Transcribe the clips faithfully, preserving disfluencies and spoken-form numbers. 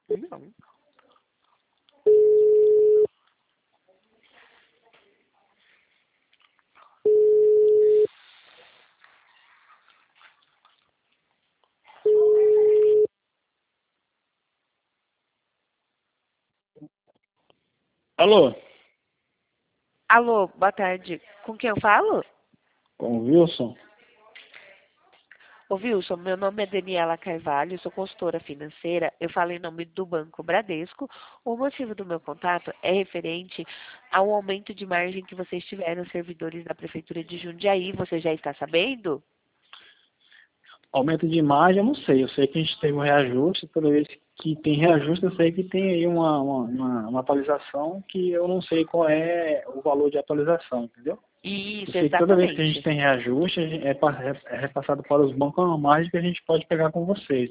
Não. Alô? Alô, boa tarde. Com quem eu falo? Com o Wilson? Ô Wilson, meu nome é Daniela Carvalho, sou consultora financeira. Eu falo em nome do Banco Bradesco. O motivo do meu contato é referente ao aumento de margem que vocês tiveram, servidores da Prefeitura de Jundiaí. Você já está sabendo? Aumento de margem, eu não sei. Eu sei que a gente teve um reajuste. Toda vez que tem reajuste, eu sei que tem aí uma, uma, uma, uma atualização que eu não sei qual é o valor de atualização, entendeu? Eu Isso, sei que toda vez que a gente exatamente. tem reajuste, a gente- é, pa- é é repassado para os bancos uma margem que a gente pode pegar com vocês.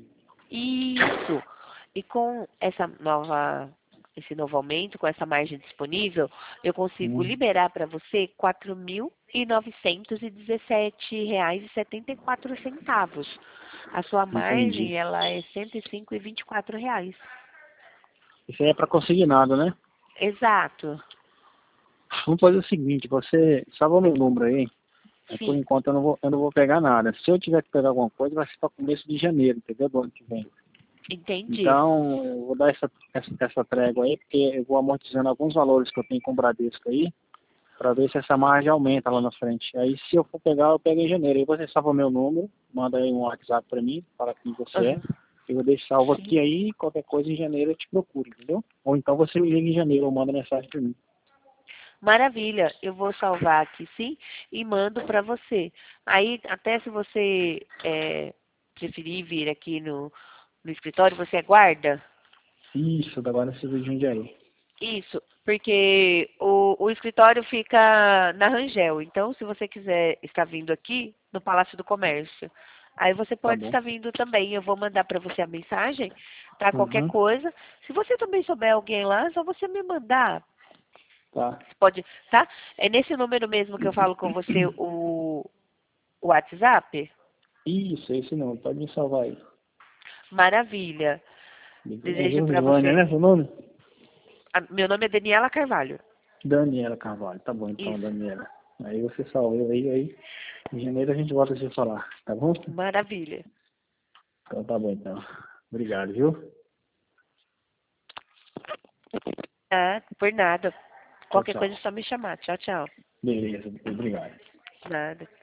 Isso. E com essa nova, esse novo aumento, com essa margem disponível, eu consigo Hum, liberar para você quatro mil e novecentos e dezessete reais e setenta e quatro centavos. A sua entendi. margem, ela é cento e cinco e vinte e quatro reais. Isso aí é para consignado, né? Exato. Vamos fazer o seguinte, você salva o meu número aí. Aí, por Sim, enquanto eu não, vou, eu não vou pegar nada. Se eu tiver que pegar alguma coisa, vai ser para começo de janeiro, entendeu? Do ano que vem. entendi. Então, eu vou dar essa, essa, essa trégua aí, porque eu vou amortizando alguns valores que eu tenho com o Bradesco aí, para ver se essa margem aumenta lá na frente. Aí, se eu for pegar, eu pego em janeiro. Aí você salva meu número, manda aí um WhatsApp para mim, fala quem você é. Aham. Eu vou deixar salvo Sim. aqui aí, qualquer coisa em janeiro eu te procuro, entendeu? Ou então você me liga em janeiro ou manda mensagem para mim. Maravilha, eu vou salvar aqui sim e mando para você. Aí, até se você é, preferir vir aqui no, no escritório, você aguarda? Isso, da Guarda Civil de Jundiaí. Isso, porque o, o escritório fica na Rangel. Então, se você quiser estar vindo aqui no Palácio do Comércio, aí você Tá pode bom. estar vindo também. Eu vou mandar para você a mensagem, tá? Qualquer Uhum. coisa. Se você também souber alguém lá, é só você me mandar. Tá. Você pode, tá? É nesse número mesmo que eu falo com você o, o WhatsApp? Isso, esse não. Pode me salvar aí. Maravilha. É Desejo para Josivânia, você. né? Seu nome? a- Meu nome é Daniela Carvalho. Daniela Carvalho. Tá bom, então, Isso. Daniela. Aí você salvou aí, aí. Em janeiro a gente volta a se falar, tá bom? Maravilha. Então tá bom, então. Obrigado, viu? Ah, por nada. Tchau, Qualquer coisa é tchau. só me chamar. Tchau, tchau. Beleza, obrigado. Nada.